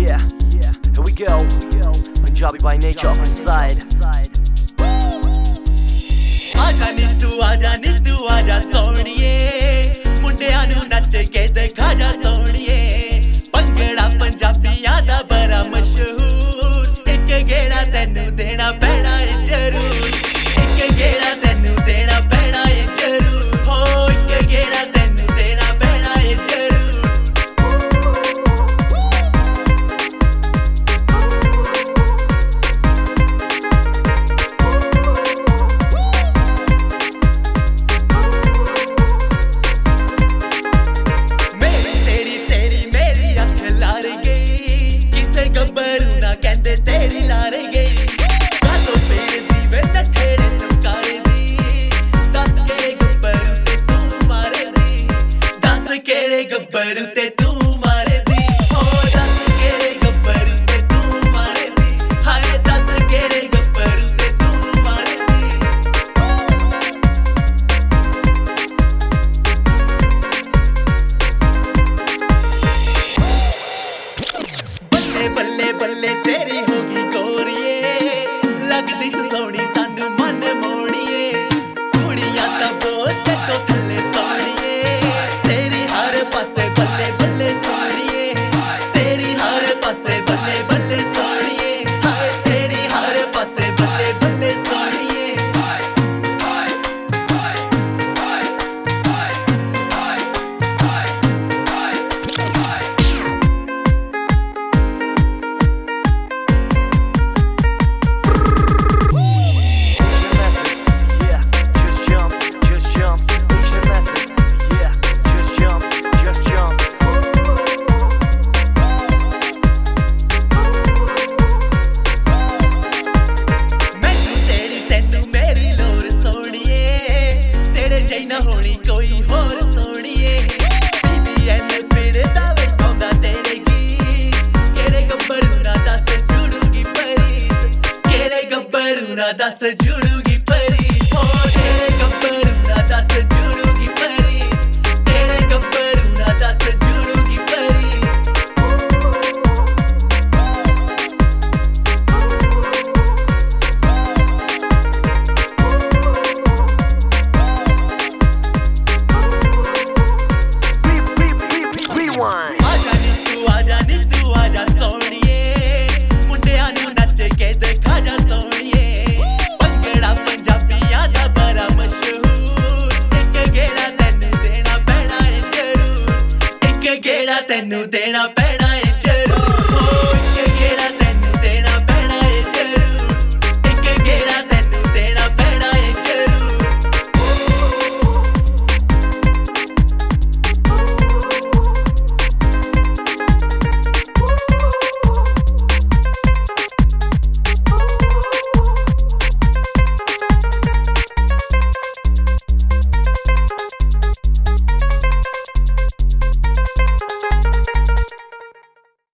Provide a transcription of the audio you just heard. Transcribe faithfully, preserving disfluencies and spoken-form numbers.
Yeah, yeah, here we go. Punjabi by nature up inside. आजा नीतू आजा नीतू आजा सोनिए मुंडियां नू नच के दिखा जा सोनिए भंगड़ा पंजाबियां दा बड़ा मशहूर एक गेड़ा तैनू देना पैना है जरूर एक गेड़ा तैनू देना पैना है जरूर हो एक गेड़ा तैनू देना पैना है जरूर गब्बरू ना कहंदे तेरी लारे गई कातो पेड़ दी वे नखेड़े चमकारे दी दस केड़े गब्बरू ते तू मारे दी दस केड़े गब्बरू ते तू मारे दी ओ दस केड़े गब्बरू ते तू मारे दी हाय दस केड़े गब्बरू ते तू मारे दी बल्ले बल्ले बल्ले तेरी होगी गोरिए लगदी तू सोहनी सानू मन मोड़िए कुड़ियां तां बहुत तो थल्ले सोहणिए तेरी हर पासे बल्ले बल्ले सोहणिए तेरी हर पासे बल्ले बल्ले सोहणिए हाय तेरी हर पासे बल्ले बल्ले सोहणिए ना होनी कोई होर सोनिए बीबीएन फिरदा वे पाउंदा तेरे गी केड़े गब्बरू ना दस जुड़ूगी परीत केड़े गब्बरू ना दस जुड़ूगी